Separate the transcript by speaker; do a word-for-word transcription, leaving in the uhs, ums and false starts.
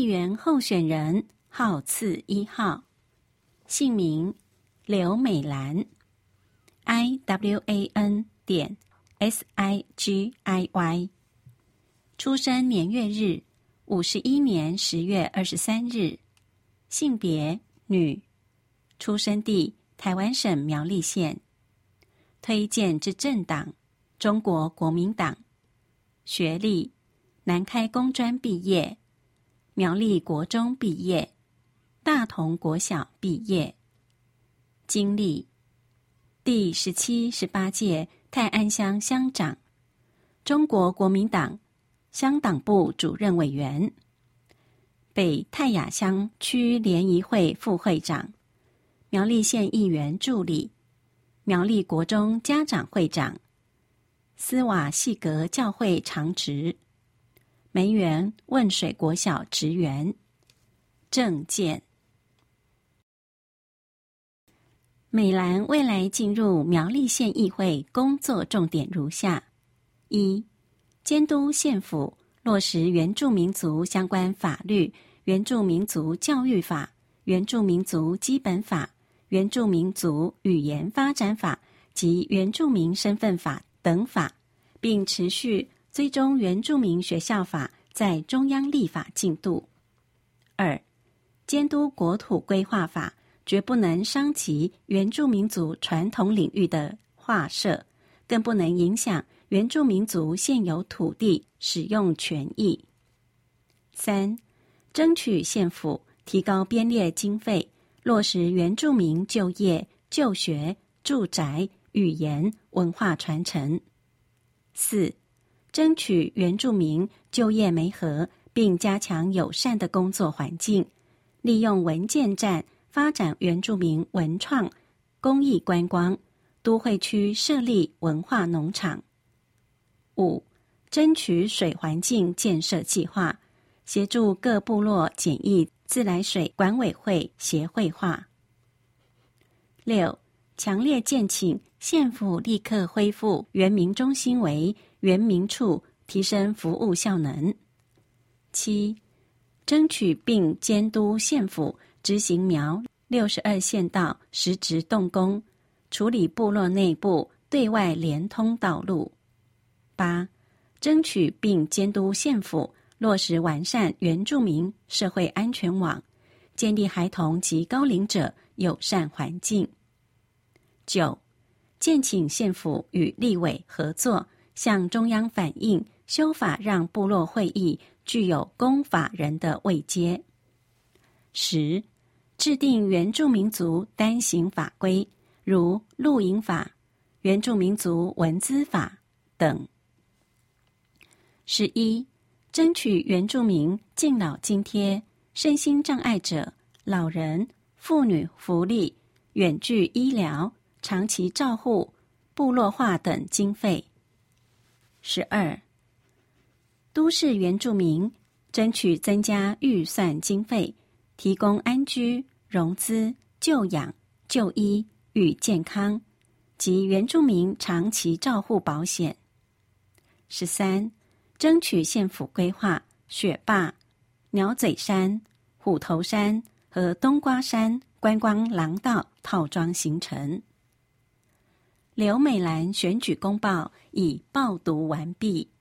Speaker 1: 员候选人号次一号，姓名刘美兰 I W A N 点 S I G I Y， 出生年月日五十一年十月二十三日，性别女，出生地台湾省苗栗县，推荐之政党中国国民党，学历南开工专毕业，苗栗国中毕业，大同国小毕业。经历第十七、十八届泰安乡乡长，中国国民党乡党部主任委员，北泰雅乡区联谊会副会长，苗栗县议员助理，苗栗国中家长会长，斯瓦细格教会长职，梅园汶水国小职员。政见：美兰未来进入苗栗县议会工作重点如下：一、监督县府落实原住民族相关法律、原住民族教育法、原住民族基本法、原住民族语言发展法及原住民身份法等法，并持续追踪原住民学校法在中央立法进度。二、监督国土规划法绝不能伤及原住民族传统领域的划设，更不能影响原住民族现有土地使用权益。三、争取县府提高编列经费，落实原住民就业、就学、住宅、语言、文化传承。四、争取原住民就业媒合，并加强友善的工作环境，利用文件站发展原住民文创、公益观光，都会区设立文化农场。五、争取水环境建设计划，协助各部落简易自来水管委会协会化。六、强烈建请县府立刻恢复原民中心为原民处，提升服务效能。七、争取并监督县府执行苗六十二县道实质动工，处理部落内部对外连通道路。八、争取并监督县府落实完善原住民社会安全网，建立孩童及高龄者友善环境。九、建请县府与立委合作，向中央反映修法，让部落会议具有公法人的位阶。十、制定原住民族单行法规，如露营法、原住民族文资法等。十一、争取原住民敬老津贴、身心障碍者、老人、妇女福利、远距医疗、长期照护、部落化等经费。十二、都市原住民争取增加预算经费，提供安居、融资、就养、就医与健康及原住民长期照护保险。十三、争取县府规划雪霸、鸟嘴山、虎头山和冬瓜山观光廊道套装行程。刘美兰选举公报已报读完毕。